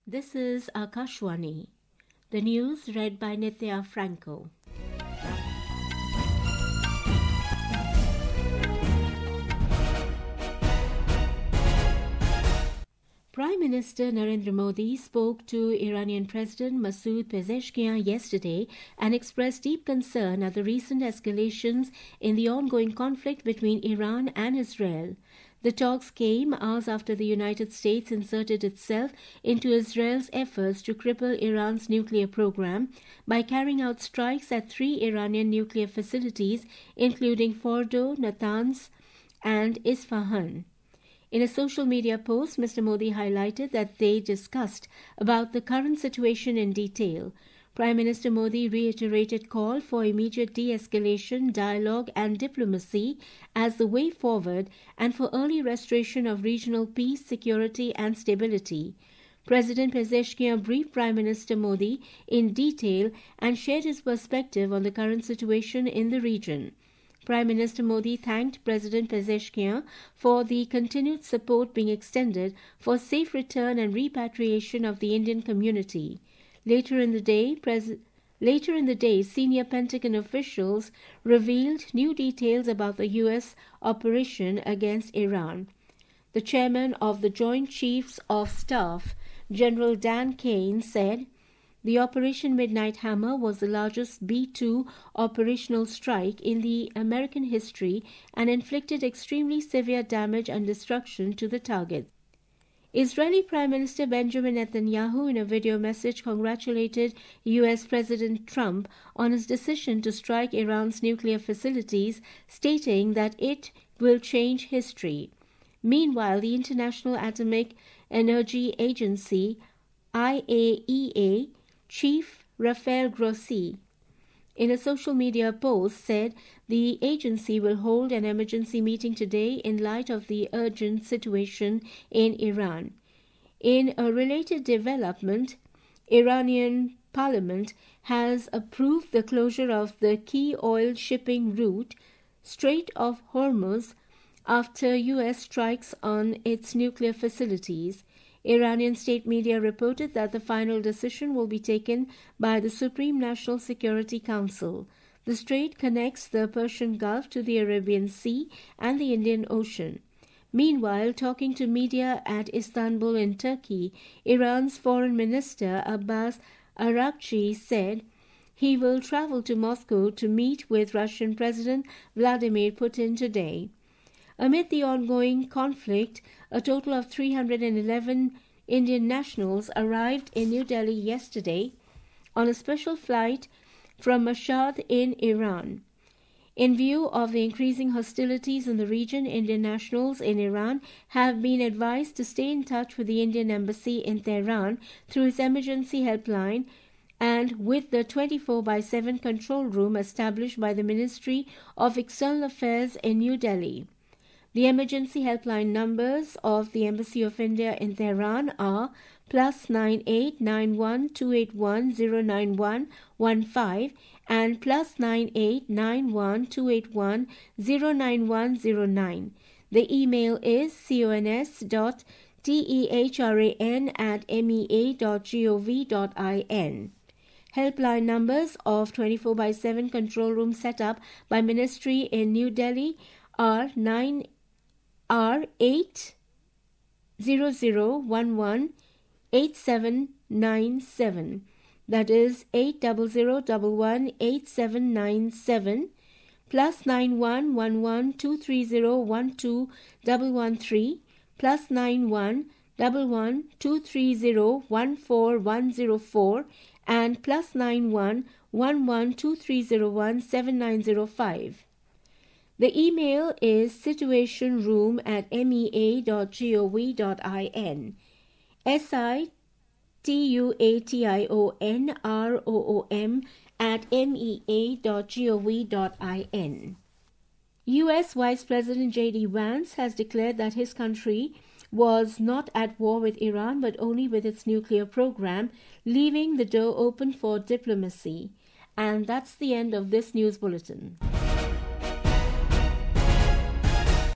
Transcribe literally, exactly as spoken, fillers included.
This is Akashwani. The news read by Nithya Franco. Prime Minister Narendra Modi spoke to Iranian President Masoud Pezeshkian yesterday and expressed deep concern at the recent escalations in the ongoing conflict between Iran and Israel. The talks came hours after the United States inserted itself into Israel's efforts to cripple Iran's nuclear program by carrying out strikes at three Iranian nuclear facilities, including Fordo, Natanz, and Isfahan. In a social media post, Mister Modi highlighted that they discussed about the current situation in detail. Prime Minister Modi reiterated call for immediate de-escalation, dialogue and diplomacy as the way forward and for early restoration of regional peace, security and stability. President Pezeshkian briefed Prime Minister Modi in detail and shared his perspective on the current situation in the region. Prime Minister Modi thanked President Pezeshkian for the continued support being extended for safe return and repatriation of the Indian community. Later in the day, Pres- Later in the day, senior Pentagon officials revealed new details about the U S operation against Iran. The chairman of the Joint Chiefs of Staff, General Dan Kane, said, "The Operation Midnight Hammer was the largest B two operational strike in the American history and inflicted extremely severe damage and destruction to the target." Israeli Prime Minister Benjamin Netanyahu, in a video message, congratulated U S President Trump on his decision to strike Iran's nuclear facilities, stating that it will change history. Meanwhile, the International Atomic Energy Agency, I A E A, Chief Rafael Grossi, in a social media post, said the agency will hold an emergency meeting today in light of the urgent situation in Iran. In a related development, Iranian parliament has approved the closure of the key oil shipping route, Strait of Hormuz, after U S strikes on its nuclear facilities. Iranian state media reported that the final decision will be taken by the Supreme National Security Council. The strait connects the Persian Gulf to the Arabian Sea and the Indian Ocean. Meanwhile, talking to media at Istanbul in Turkey, Iran's Foreign Minister Abbas Araghchi said he will travel to Moscow to meet with Russian President Vladimir Putin today. Amid the ongoing conflict, a total of three hundred eleven Indian nationals arrived in New Delhi yesterday on a special flight from Mashhad in Iran. In view of the increasing hostilities in the region, Indian nationals in Iran have been advised to stay in touch with the Indian Embassy in Tehran through its emergency helpline and with the twenty-four by seven control room established by the Ministry of External Affairs in New Delhi. The emergency helpline numbers of the Embassy of India in Tehran are plus nine eight nine one two eight one zero nine one one five and plus nine eight nine one two eight one zero nine one zero nine. The email is cons dot tehran at mea dot gov dot in. Helpline numbers of twenty-four by seven control room set up by Ministry in New Delhi are nine R eight zero zero one one eight seven nine seven, that is eight zero zero one one eight seven nine seven, plus nine one one one two three zero one two one one three, plus nine one one one two three zero one four one zero four, and plus nine one one one two three zero one seven nine zero five. The email is situationroom at mea dot gov dot in. S I T U A T I O N R O O M at mea dot gov dot in. U S Vice President J D Vance has declared that his country was not at war with Iran but only with its nuclear program, leaving the door open for diplomacy. And that's the end of this news bulletin.